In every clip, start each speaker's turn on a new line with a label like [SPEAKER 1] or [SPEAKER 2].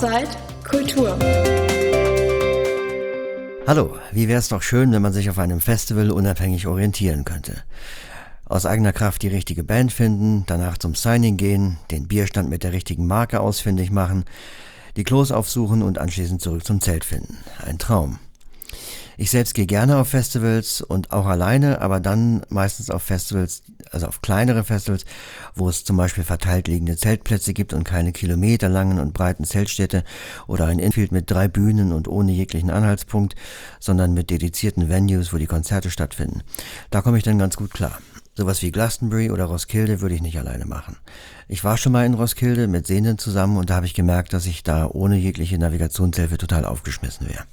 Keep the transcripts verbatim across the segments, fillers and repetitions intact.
[SPEAKER 1] Outside Kultur.
[SPEAKER 2] Hallo, wie wäre es doch schön, wenn man sich auf einem Festival unabhängig orientieren könnte. Aus eigener Kraft die richtige Band finden, danach zum Signing gehen, den Bierstand mit der richtigen Marke ausfindig machen, die Klos aufsuchen und anschließend zurück zum Zelt finden. Ein Traum. Ich selbst gehe gerne auf Festivals und auch alleine, aber dann meistens auf Festivals, also auf kleinere Festivals, wo es zum Beispiel verteilt liegende Zeltplätze gibt und keine kilometerlangen und breiten Zeltstädte oder ein Infield mit drei Bühnen und ohne jeglichen Anhaltspunkt, sondern mit dedizierten Venues, wo die Konzerte stattfinden. Da komme ich dann ganz gut klar. Sowas wie Glastonbury oder Roskilde würde ich nicht alleine machen. Ich war schon mal in Roskilde mit Sehenden zusammen und da habe ich gemerkt, dass ich da ohne jegliche Navigationshilfe total aufgeschmissen wäre.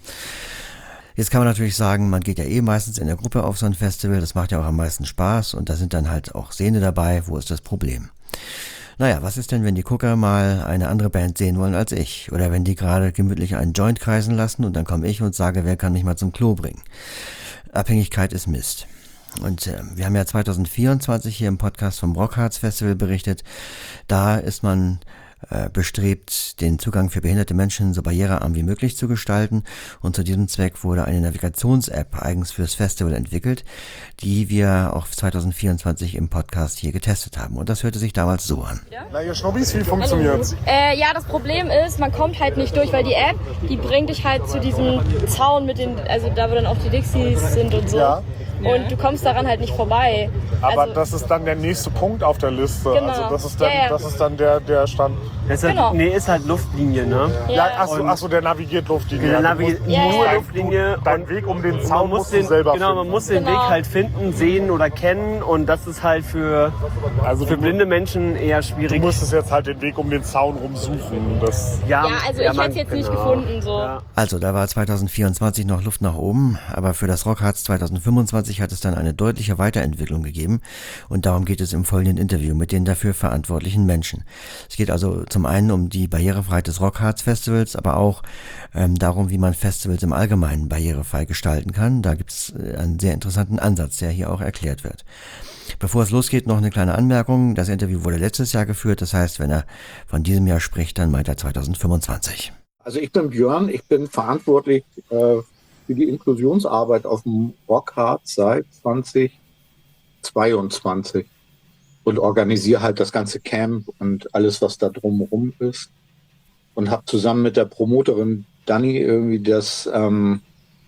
[SPEAKER 2] Jetzt kann man natürlich sagen, man geht ja eh meistens in der Gruppe auf so ein Festival, das macht ja auch am meisten Spaß und da sind dann halt auch Sehende dabei, wo ist das Problem? Naja, was ist denn, wenn die Gucker mal eine andere Band sehen wollen als ich? Oder wenn die gerade gemütlich einen Joint kreisen lassen und dann komme ich und sage, wer kann mich mal zum Klo bringen? Abhängigkeit ist Mist. Und äh, wir haben ja zwanzig vierundzwanzig hier im Podcast vom Rockharz Festival berichtet. Da ist man äh, bestrebt, den Zugang für behinderte Menschen so barrierearm wie möglich zu gestalten. Und zu diesem Zweck wurde eine Navigations-App eigens fürs Festival entwickelt, die wir auch zwanzig vierundzwanzig im Podcast hier getestet haben. Und das hörte sich damals so an.
[SPEAKER 3] Na, ihr Schnubbis, wie funktioniert's?
[SPEAKER 4] Äh, ja, das Problem ist, man kommt halt nicht durch, weil die App, die bringt dich halt zu diesem Zaun mit den, also da wo dann auch die Dixies sind und so. Ja. Und du kommst daran halt nicht vorbei.
[SPEAKER 3] Aber
[SPEAKER 4] also,
[SPEAKER 3] das ist dann der nächste Punkt auf der Liste.
[SPEAKER 4] Genau.
[SPEAKER 3] Also das ist dann,
[SPEAKER 4] ja, ja.
[SPEAKER 3] Das ist dann der, der Stand.
[SPEAKER 5] Das ist halt,
[SPEAKER 4] Genau.
[SPEAKER 5] Nee, ist halt Luftlinie, ne?
[SPEAKER 4] Ja.
[SPEAKER 3] Ja, achso, achso, der navigiert Luftlinie.
[SPEAKER 5] Der navigiert
[SPEAKER 4] ja,
[SPEAKER 5] nur
[SPEAKER 4] ja.
[SPEAKER 5] Luftlinie.
[SPEAKER 3] Du, dein Weg um den Zaun
[SPEAKER 5] man muss
[SPEAKER 3] musst
[SPEAKER 5] den,
[SPEAKER 3] du selber
[SPEAKER 5] genau,
[SPEAKER 3] finden.
[SPEAKER 5] man muss den
[SPEAKER 4] Genau.
[SPEAKER 5] Weg halt finden, sehen oder kennen und das ist halt für,
[SPEAKER 3] Also
[SPEAKER 5] für
[SPEAKER 3] du-
[SPEAKER 5] blinde Menschen eher
[SPEAKER 3] Du
[SPEAKER 5] schwierig.
[SPEAKER 3] musstest jetzt halt den Weg um den Zaun rumsuchen. Das
[SPEAKER 4] Ja, also ich
[SPEAKER 5] man-
[SPEAKER 4] hätte es jetzt nicht
[SPEAKER 5] genau.
[SPEAKER 4] gefunden, so.
[SPEAKER 5] Ja.
[SPEAKER 2] Also, da war zwanzig vierundzwanzig noch Luft nach oben, aber für das Rockharz zwanzig fünfundzwanzig hat es dann eine deutliche Weiterentwicklung gegeben und darum geht es im folgenden Interview mit den dafür verantwortlichen Menschen. Es geht also zum einen um die Barrierefreiheit des Rockharz-Festivals, aber auch ähm, darum, wie man Festivals im Allgemeinen barrierefrei gestalten kann. Da gibt es äh, einen sehr interessanten Ansatz, der hier auch erklärt wird. Bevor es losgeht, noch eine kleine Anmerkung. Das Interview wurde letztes Jahr geführt, das heißt, wenn er von diesem Jahr spricht, dann meint er zwanzig fünfundzwanzig.
[SPEAKER 6] Also ich bin Björn, ich bin verantwortlich äh, für die Inklusionsarbeit auf dem Rockharz seit zwanzig zweiundzwanzig und organisiere halt das ganze Camp und alles, was da drumherum ist. Und habe zusammen mit der Promoterin Dani irgendwie das ähm,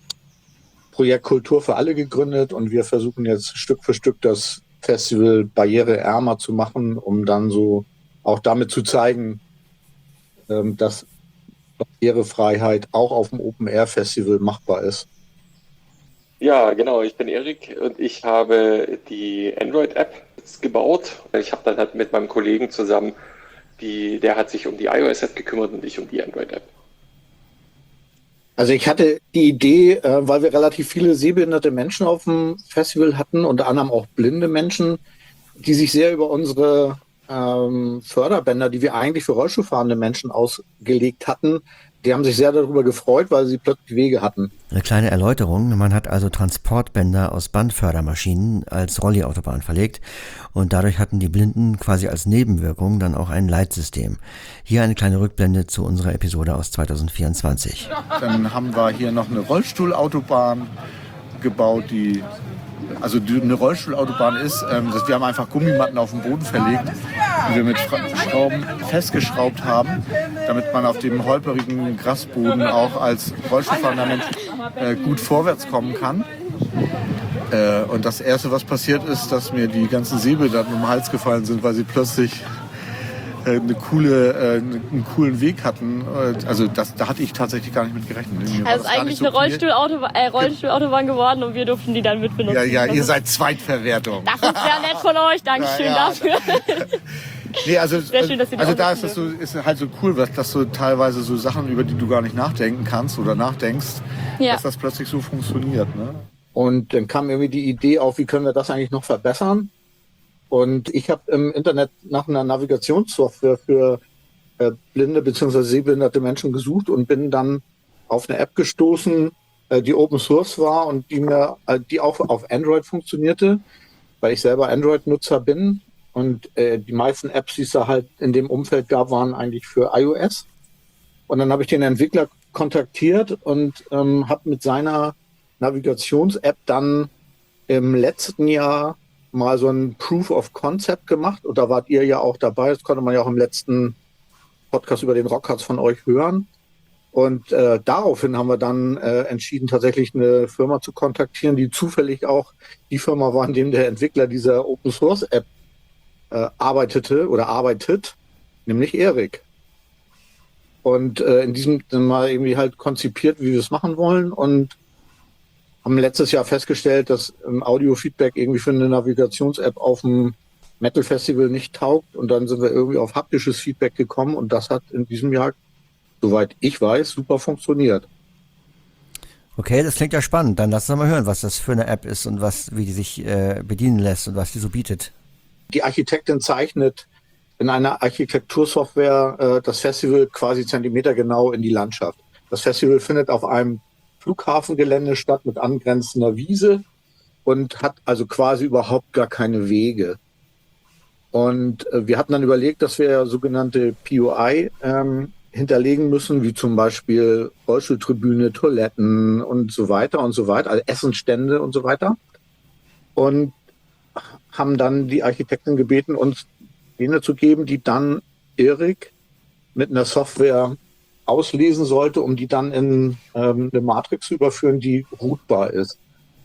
[SPEAKER 6] Projekt Kultur für alle gegründet und wir versuchen jetzt Stück für Stück das Festival barriereärmer zu machen, um dann so auch damit zu zeigen, ähm, dass Barrierefreiheit auch auf dem Open-Air-Festival machbar ist.
[SPEAKER 7] Ja, genau. Ich bin Erik und ich habe die Android-App gebaut. Ich habe dann halt mit meinem Kollegen zusammen, die, der hat sich um die iOS-App gekümmert und ich um die Android-App.
[SPEAKER 6] Also ich hatte die Idee, äh, weil wir relativ viele sehbehinderte Menschen auf dem Festival hatten, unter anderem auch blinde Menschen, die sich sehr über unsere ähm, Förderbänder, die wir eigentlich für rollstuhlfahrende Menschen ausgelegt hatten, die haben sich sehr darüber gefreut, weil sie plötzlich Wege hatten.
[SPEAKER 2] Eine kleine Erläuterung, man hat also Transportbänder aus Bandfördermaschinen als Rolli-Autobahn verlegt und dadurch hatten die Blinden quasi als Nebenwirkung dann auch ein Leitsystem. Hier eine kleine Rückblende zu unserer Episode aus zwanzig vierundzwanzig.
[SPEAKER 8] Dann haben wir hier noch eine Rollstuhlautobahn gebaut, die also die, eine Rollstuhlautobahn ist, ähm, dass wir haben einfach Gummimatten auf den Boden verlegt, die wir mit Fra- Schrauben festgeschraubt haben, damit man auf dem holperigen Grasboden auch als Rollstuhlfahrender Mensch äh, gut vorwärts kommen kann. Äh, und das Erste, was passiert ist, dass mir die ganzen Sehbehinderten um den Hals gefallen sind, weil sie plötzlich äh, eine coole, äh, einen coolen Weg hatten. Also das, da hatte ich tatsächlich gar nicht mit gerechnet. Mir war
[SPEAKER 4] Also es
[SPEAKER 8] das
[SPEAKER 4] ist
[SPEAKER 8] gar
[SPEAKER 4] eigentlich
[SPEAKER 8] nicht
[SPEAKER 4] eine
[SPEAKER 8] so viel.
[SPEAKER 4] Rollstuhlautobahn, äh, Rollstuhlautobahn geworden und wir durften die dann mitbenutzen.
[SPEAKER 8] Ja, ja,
[SPEAKER 4] Das
[SPEAKER 8] ihr
[SPEAKER 4] ist-
[SPEAKER 8] seid Zweitverwertung.
[SPEAKER 4] Das ist sehr nett von euch, Dankeschön
[SPEAKER 8] Ja, ja.
[SPEAKER 4] dafür.
[SPEAKER 8] Nee, also,
[SPEAKER 4] Sehr schön, dass Sie die
[SPEAKER 8] also
[SPEAKER 4] auch
[SPEAKER 8] da ist
[SPEAKER 4] nutzen
[SPEAKER 8] das so, ist halt so cool, dass, dass du teilweise so Sachen, über die du gar nicht nachdenken kannst oder nachdenkst,
[SPEAKER 4] Ja.
[SPEAKER 8] dass das plötzlich so funktioniert. Ne?
[SPEAKER 6] Und dann kam irgendwie die Idee auf, wie können wir das eigentlich noch verbessern? Und ich habe im Internet nach einer Navigationssoftware für äh, blinde bzw. sehbehinderte Menschen gesucht und bin dann auf eine App gestoßen, äh, die Open Source war und die mir, äh, die auch auf Android funktionierte, weil ich selber Android-Nutzer bin. Und äh, die meisten Apps, die es da halt in dem Umfeld gab, waren eigentlich für iOS. Und dann habe ich den Entwickler kontaktiert und ähm, habe mit seiner Navigations-App dann im letzten Jahr mal so ein Proof of Concept gemacht. Und da wart ihr ja auch dabei. Das konnte man ja auch im letzten Podcast über den Rockharz von euch hören. Und äh, daraufhin haben wir dann äh, entschieden, tatsächlich eine Firma zu kontaktieren, die zufällig auch die Firma war, in dem der Entwickler dieser Open-Source-App äh, arbeitete oder arbeitet, nämlich Erik. Und äh, in diesem dann mal irgendwie halt konzipiert, wie wir es machen wollen und haben letztes Jahr festgestellt, dass ähm, Audio-Feedback irgendwie für eine Navigations-App auf dem Metal-Festival nicht taugt. Und dann sind wir irgendwie auf haptisches Feedback gekommen und das hat in diesem Jahr, soweit ich weiß, super funktioniert.
[SPEAKER 2] Okay, das klingt ja spannend. Dann lass uns mal hören, was das für eine App ist und was, wie die sich äh, bedienen lässt und was die so bietet.
[SPEAKER 6] Die Architektin zeichnet in einer Architektursoftware äh, das Festival quasi zentimetergenau in die Landschaft. Das Festival findet auf einem Flughafengelände statt mit angrenzender Wiese und hat also quasi überhaupt gar keine Wege. Und äh, wir hatten dann überlegt, dass wir sogenannte P O I ähm, hinterlegen müssen, wie zum Beispiel Rollstuhltribüne, Toiletten und so weiter und so weiter, also Essensstände und so weiter. Und haben dann die Architektin gebeten, uns jene zu geben, die dann Erik mit einer Software auslesen sollte, um die dann in ähm, eine Matrix zu überführen, die routbar ist.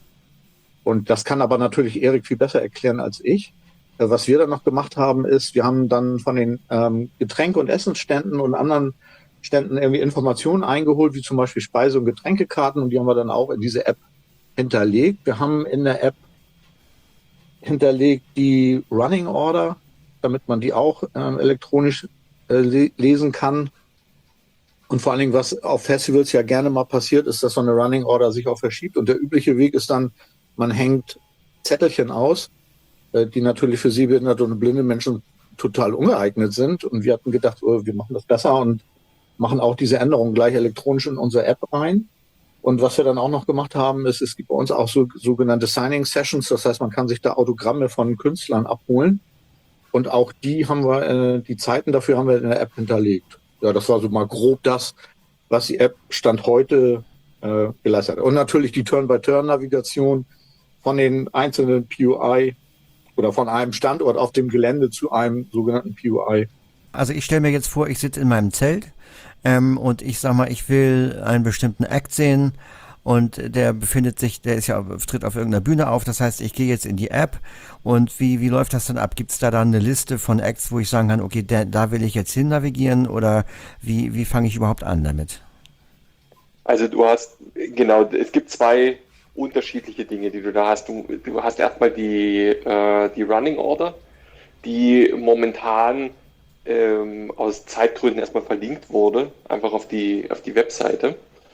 [SPEAKER 6] Und das kann aber natürlich Erik viel besser erklären als ich. Äh, was wir dann noch gemacht haben, ist, wir haben dann von den ähm, Getränke- und Essensständen und anderen Ständen irgendwie Informationen eingeholt, wie zum Beispiel Speise- und Getränkekarten, und die haben wir dann auch in diese App hinterlegt. Wir haben in der App hinterlegt die Running Order, damit man die auch äh, elektronisch äh, le- lesen kann. Und vor allen Dingen, was auf Festivals ja gerne mal passiert, ist, dass so eine Running Order sich auch verschiebt. Und der übliche Weg ist dann, man hängt Zettelchen aus, äh, die natürlich für sehbehinderte und blinde Menschen total ungeeignet sind. Und wir hatten gedacht, oh, wir machen das besser und machen auch diese Änderungen gleich elektronisch in unsere App rein. Und was wir dann auch noch gemacht haben, ist, es gibt bei uns auch so sogenannte Signing Sessions. Das heißt, man kann sich da Autogramme von Künstlern abholen. Und auch die haben wir, äh, die Zeiten dafür haben wir in der App hinterlegt. Ja, das war so mal grob das, was die App Stand heute äh, geleistet hat. Und natürlich die Turn-by-Turn-Navigation von den einzelnen P O I oder von einem Standort auf dem Gelände zu einem sogenannten P O I.
[SPEAKER 2] Also ich stelle mir jetzt vor, ich sitze in meinem Zelt ähm, und ich sag mal, ich will einen bestimmten Act sehen und der befindet sich, der ist ja, tritt auf irgendeiner Bühne auf. Das heißt, ich gehe jetzt in die App und wie, wie läuft das dann ab? Gibt es da dann eine Liste von Acts, wo ich sagen kann, okay, der, da will ich jetzt hin navigieren oder wie, wie fange ich überhaupt an damit?
[SPEAKER 7] Also du hast, genau, es gibt zwei unterschiedliche Dinge, die du da hast. Du, du hast erstmal die, äh, die Running Order, die momentan ähm, aus Zeitgründen erstmal verlinkt wurde, einfach auf die, auf die Webseite.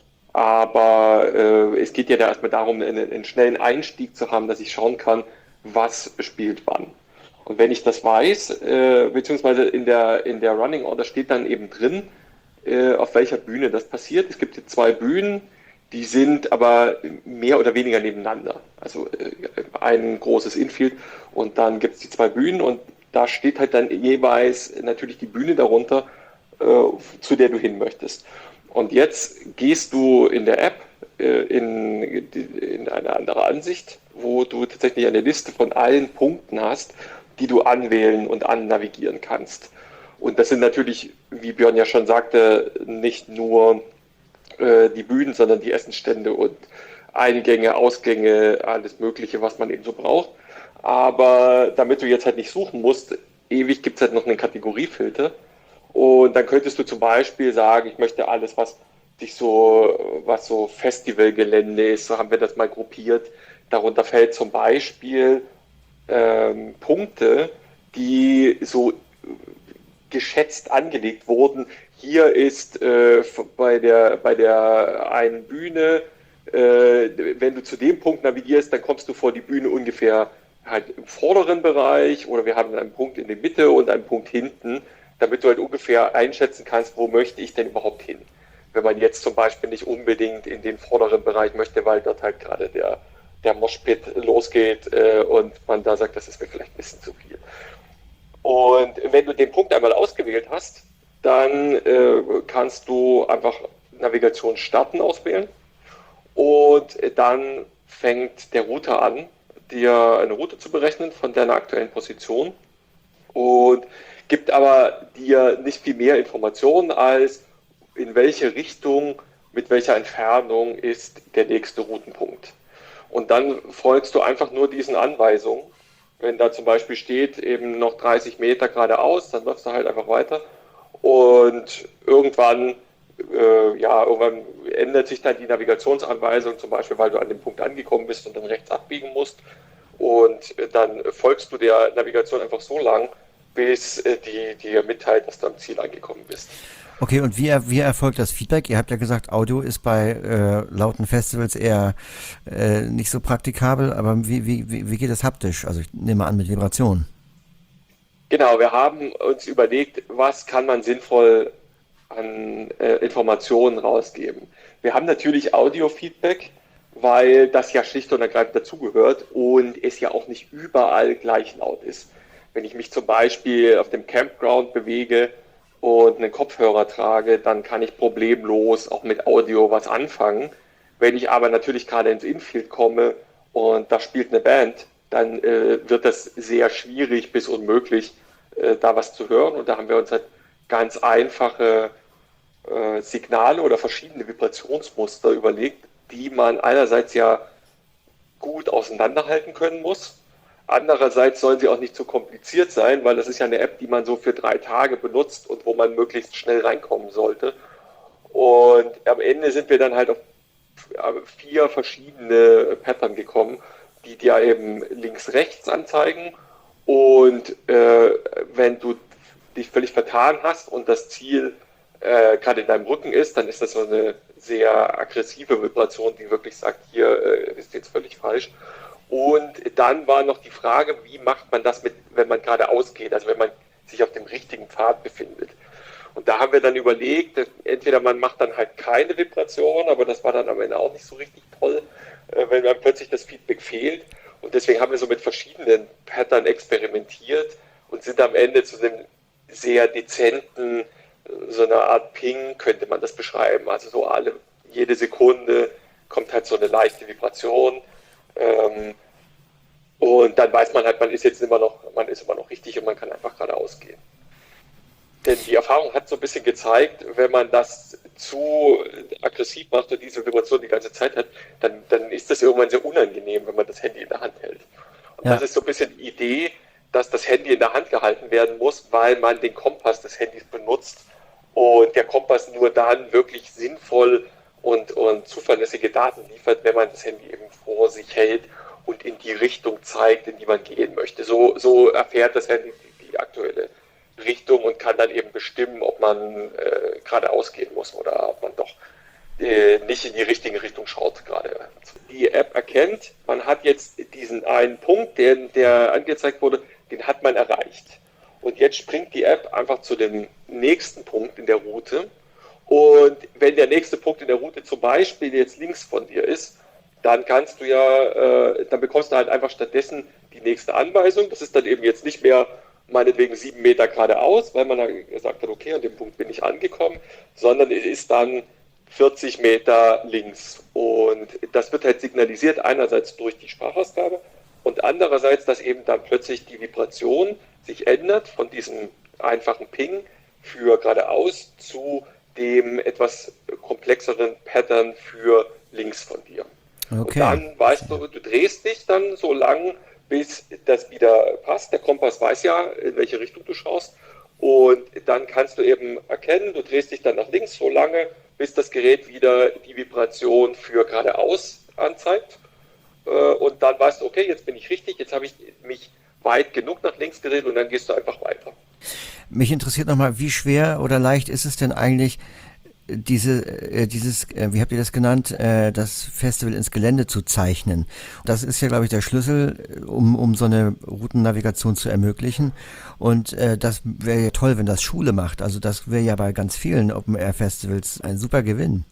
[SPEAKER 7] Aber äh, es geht ja da erstmal darum, einen, einen schnellen Einstieg zu haben, dass ich schauen kann, was spielt wann. Und wenn ich das weiß, äh, beziehungsweise in der, in der Running Order steht dann eben drin, äh, auf welcher Bühne das passiert. Es gibt hier zwei Bühnen, die sind aber mehr oder weniger nebeneinander. Also äh, ein großes Infield und dann gibt es die zwei Bühnen und da steht halt dann jeweils natürlich die Bühne darunter, äh, zu der du hin möchtest. Und jetzt gehst du in der App äh, in, in eine andere Ansicht, wo du tatsächlich eine Liste von allen Punkten hast, die du anwählen und annavigieren kannst. Und das sind natürlich, wie Björn ja schon sagte, nicht nur äh, die Bühnen, sondern die Essensstände und Eingänge, Ausgänge, alles Mögliche, was man eben so braucht. Aber damit du jetzt halt nicht suchen musst, ewig gibt es halt noch einen Kategoriefilter. Und dann könntest du zum Beispiel sagen, ich möchte alles, was sich so, was so Festivalgelände ist, so haben wir das mal gruppiert. Darunter fällt zum Beispiel ähm, Punkte, die so geschätzt angelegt wurden. Hier ist äh, bei der bei der einen Bühne, äh, wenn du zu dem Punkt navigierst, dann kommst du vor die Bühne ungefähr halt im vorderen Bereich, oder wir haben einen Punkt in der Mitte und einen Punkt hinten, damit du halt ungefähr einschätzen kannst, wo möchte ich denn überhaupt hin. Wenn man jetzt zum Beispiel nicht unbedingt in den vorderen Bereich möchte, weil dort halt gerade der, der Moshpit losgeht äh, und man da sagt, das ist mir vielleicht ein bisschen zu viel. Und wenn du den Punkt einmal ausgewählt hast, dann äh, kannst du einfach Navigation starten auswählen und dann fängt der Router an, dir eine Route zu berechnen von deiner aktuellen Position und gibt aber dir nicht viel mehr Informationen als in welche Richtung, mit welcher Entfernung ist der nächste Routenpunkt. Und dann folgst du einfach nur diesen Anweisungen. Wenn da zum Beispiel steht, eben noch dreißig Meter geradeaus, dann läufst du halt einfach weiter. Und irgendwann, äh, ja, irgendwann ändert sich dann die Navigationsanweisung, zum Beispiel, weil du an dem Punkt angekommen bist und dann rechts abbiegen musst. Und dann folgst du der Navigation einfach so lang, bis äh, die dir mitteilt, dass du am Ziel angekommen bist.
[SPEAKER 2] Okay, und wie, wie erfolgt das Feedback? Ihr habt ja gesagt, Audio ist bei äh, lauten Festivals eher äh, nicht so praktikabel, aber wie, wie, wie wie geht das haptisch? Also ich nehme an mit Vibration.
[SPEAKER 7] Genau, wir haben uns überlegt, was kann man sinnvoll an äh, Informationen rausgeben. Wir haben natürlich Audio-Feedback, weil das ja schlicht und ergreifend dazugehört und es ja auch nicht überall gleich laut ist. Wenn ich mich zum Beispiel auf dem Campground bewege und einen Kopfhörer trage, dann kann ich problemlos auch mit Audio was anfangen. Wenn ich aber natürlich gerade ins Infield komme und da spielt eine Band, dann äh, wird das sehr schwierig bis unmöglich, äh, da was zu hören. Und da haben wir uns halt ganz einfache äh, Signale oder verschiedene Vibrationsmuster überlegt, die man einerseits ja gut auseinanderhalten können muss. Andererseits sollen sie auch nicht zu kompliziert sein, weil das ist ja eine App, die man so für drei Tage benutzt und wo man möglichst schnell reinkommen sollte. Und am Ende sind wir dann halt auf vier verschiedene Pattern gekommen, die dir eben links-rechts anzeigen. Und äh, wenn du dich völlig vertan hast und das Ziel äh, gerade in deinem Rücken ist, dann ist das so eine sehr aggressive Vibration, die wirklich sagt, hier äh, ist jetzt völlig falsch. Und dann war noch die Frage, wie macht man das, mit, wenn man geradeaus geht, also wenn man sich auf dem richtigen Pfad befindet. Und da haben wir dann überlegt, entweder man macht dann halt keine Vibration, aber das war dann am Ende auch nicht so richtig toll, wenn dann plötzlich das Feedback fehlt. Und deswegen haben wir so mit verschiedenen Pattern experimentiert und sind am Ende zu einem sehr dezenten, so einer Art Ping, könnte man das beschreiben. Also so alle, jede Sekunde kommt halt so eine leichte Vibration. Ähm, und dann weiß man halt, man ist jetzt immer noch, man ist immer noch richtig und man kann einfach geradeaus gehen. Denn die Erfahrung hat so ein bisschen gezeigt, wenn man das zu aggressiv macht und diese Vibration die ganze Zeit hat, dann, dann ist das irgendwann sehr unangenehm, wenn man das Handy in der Hand hält. Und ja. Das ist so ein bisschen die Idee, dass das Handy in der Hand gehalten werden muss, weil man den Kompass des Handys benutzt und der Kompass nur dann wirklich sinnvoll und, und zuverlässige Daten liefert, wenn man das Handy eben vor sich hält und in die Richtung zeigt, in die man gehen möchte. So, so erfährt das Handy die, die aktuelle Richtung und kann dann eben bestimmen, ob man äh, geradeaus gehen muss oder ob man doch äh, nicht in die richtige Richtung schaut gerade. Die App erkennt, man hat jetzt diesen einen Punkt, der, der angezeigt wurde, den hat man erreicht. Und jetzt springt die App einfach zu dem nächsten Punkt in der Route. Und wenn der nächste Punkt in der Route zum Beispiel jetzt links von dir ist, dann kannst du ja, äh, dann bekommst du halt einfach stattdessen die nächste Anweisung. Das ist dann eben jetzt nicht mehr meinetwegen sieben Meter geradeaus, weil man dann gesagt hat, okay, an dem Punkt bin ich angekommen, sondern es ist dann vierzig Meter links. Und das wird halt signalisiert einerseits durch die Sprachausgabe und andererseits, dass eben dann plötzlich die Vibration sich ändert von diesem einfachen Ping für geradeaus zu dem etwas komplexeren Pattern für links von dir. Okay. Und dann weißt du, du drehst dich dann so lang, bis das wieder passt. Der Kompass weiß ja, in welche Richtung du schaust. Und dann kannst du eben erkennen, du drehst dich dann nach links so lange, bis das Gerät wieder die Vibration für geradeaus anzeigt. Und dann weißt du, okay, jetzt bin ich richtig, jetzt habe ich mich weit genug nach links gedreht und dann gehst du einfach weiter.
[SPEAKER 2] Mich interessiert nochmal, wie schwer oder leicht ist es denn eigentlich, diese, äh, dieses, äh, wie habt ihr das genannt, äh, das Festival ins Gelände zu zeichnen? Das ist ja, glaube ich, der Schlüssel, um, um so eine Routennavigation zu ermöglichen. Und äh, das wäre ja toll, wenn das Schule macht. Also das wäre ja bei ganz vielen Open-Air-Festivals ein super Gewinn.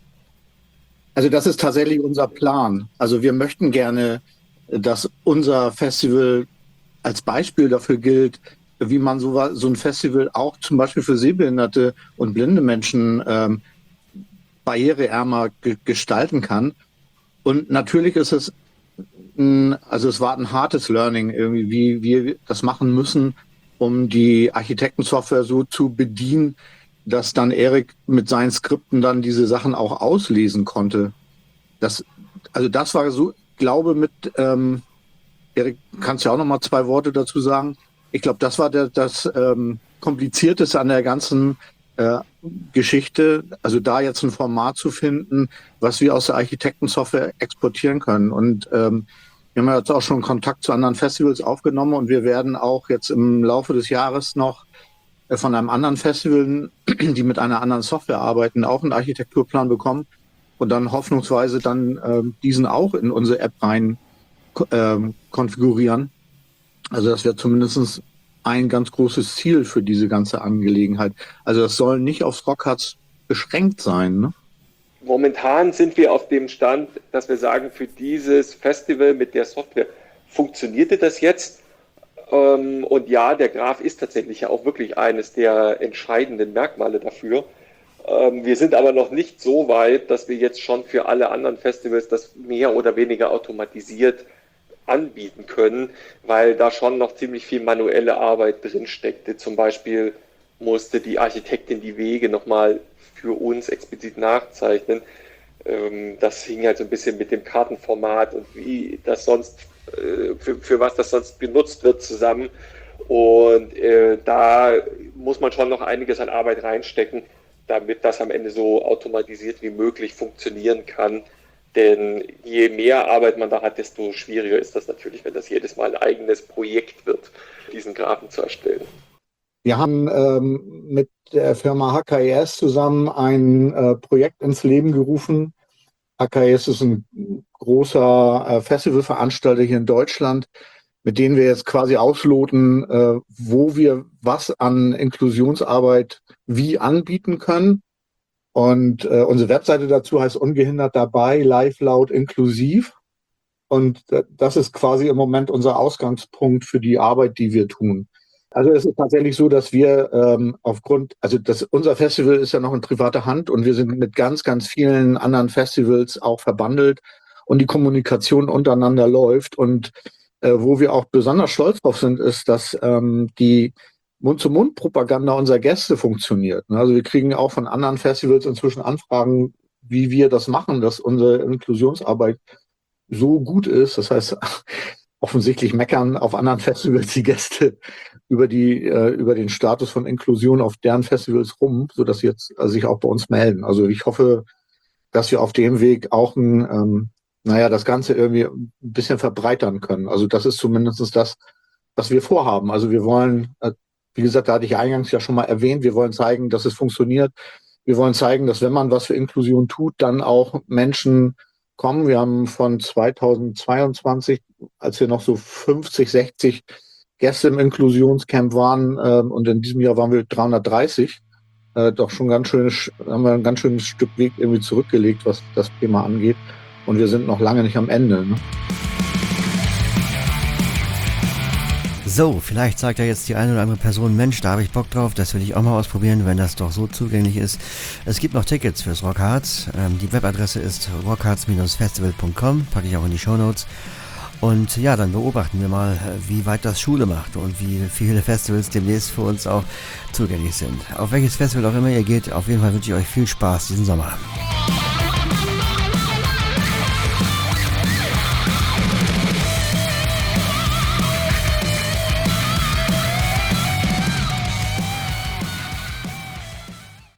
[SPEAKER 6] Also das ist tatsächlich unser Plan. Also wir möchten gerne, dass unser Festival als Beispiel dafür gilt, wie man so, so ein Festival auch zum Beispiel für sehbehinderte und blinde Menschen ähm, barriereärmer ge- gestalten kann. Und natürlich ist es, ein, also es war ein hartes Learning, irgendwie, wie wir das machen müssen, um die Architektensoftware so zu bedienen, dass dann Erik mit seinen Skripten dann diese Sachen auch auslesen konnte. Das, also das war so, ich glaube mit, ähm, Erik, kannst du ja auch noch mal zwei Worte dazu sagen? Ich glaube, das war der, das ähm, Komplizierteste an der ganzen äh, Geschichte, also da jetzt ein Format zu finden, was wir aus der Architektensoftware exportieren können. Und ähm, wir haben jetzt auch schon Kontakt zu anderen Festivals aufgenommen und wir werden auch jetzt im Laufe des Jahres noch von einem anderen Festival, die mit einer anderen Software arbeiten, auch einen Architekturplan bekommen und dann hoffnungsweise dann äh, diesen auch in unsere App rein äh, konfigurieren. Also das wäre zumindest ein ganz großes Ziel für diese ganze Angelegenheit. Also das soll nicht aufs Rockharz beschränkt sein, ne?
[SPEAKER 7] Momentan sind wir auf dem Stand, dass wir sagen, für dieses Festival mit der Software funktionierte das jetzt. Und ja, der Graph ist tatsächlich ja auch wirklich eines der entscheidenden Merkmale dafür. Wir sind aber noch nicht so weit, dass wir jetzt schon für alle anderen Festivals das mehr oder weniger automatisiert anbieten können, weil da schon noch ziemlich viel manuelle Arbeit drin steckte. Zum Beispiel musste die Architektin die Wege nochmal für uns explizit nachzeichnen. Das hing halt so ein bisschen mit dem Kartenformat und wie das sonst Für, für was das sonst genutzt wird zusammen. Und äh, da muss man schon noch einiges an Arbeit reinstecken, damit das am Ende so automatisiert wie möglich funktionieren kann. Denn je mehr Arbeit man da hat, desto schwieriger ist das natürlich, wenn das jedes Mal ein eigenes Projekt wird, diesen Graphen zu erstellen.
[SPEAKER 6] Wir haben ähm, mit der Firma H K I S zusammen ein äh, Projekt ins Leben gerufen. H K I S ist ein großer äh, Festivalveranstalter hier in Deutschland, mit denen wir jetzt quasi ausloten, äh, wo wir was an Inklusionsarbeit wie anbieten können. Und äh, unsere Webseite dazu heißt Ungehindert dabei, live, laut, inklusiv. Und äh, das ist quasi im Moment unser Ausgangspunkt für die Arbeit, die wir tun. Also es ist tatsächlich so, dass wir ähm, aufgrund, also das, unser Festival ist ja noch in privater Hand und wir sind mit ganz, ganz vielen anderen Festivals auch verbandelt und die Kommunikation untereinander läuft. Und äh, wo wir auch besonders stolz drauf sind, ist, dass ähm, die Mund-zu-Mund-Propaganda unserer Gäste funktioniert. Also wir kriegen auch von anderen Festivals inzwischen Anfragen, wie wir das machen, dass unsere Inklusionsarbeit so gut ist. Das heißt, offensichtlich meckern auf anderen Festivals die Gäste über die äh, über den Status von Inklusion auf deren Festivals rum, sodass sie jetzt also sich auch bei uns melden. Also ich hoffe, dass wir auf dem Weg auch ein, ähm, naja, das Ganze irgendwie ein bisschen verbreitern können. Also das ist zumindest das, was wir vorhaben. Also wir wollen, äh, wie gesagt, da hatte ich eingangs ja schon mal erwähnt, wir wollen zeigen, dass es funktioniert. Wir wollen zeigen, dass wenn man was für Inklusion tut, dann auch Menschen kommen. Wir haben von zweitausendzweiundzwanzig, als wir noch so fünfzig, sechzig Gäste im Inklusionscamp waren, äh, und in diesem Jahr waren wir dreihundertdreißig, äh, doch schon ganz schön, haben wir ein ganz schönes Stück Weg irgendwie zurückgelegt, was das Thema angeht. Und wir sind noch lange nicht am Ende, ne?
[SPEAKER 2] So, vielleicht sagt ja jetzt die eine oder andere Person, Mensch, da habe ich Bock drauf, das will ich auch mal ausprobieren, wenn das doch so zugänglich ist. Es gibt noch Tickets fürs Rockharz. Ähm, die Webadresse ist rockharz festival punkt com, packe ich auch in die Shownotes. Und ja, dann beobachten wir mal, wie weit das Schule macht und wie viele Festivals demnächst für uns auch zugänglich sind. Auf welches Festival auch immer ihr geht, auf jeden Fall wünsche ich euch viel Spaß diesen Sommer.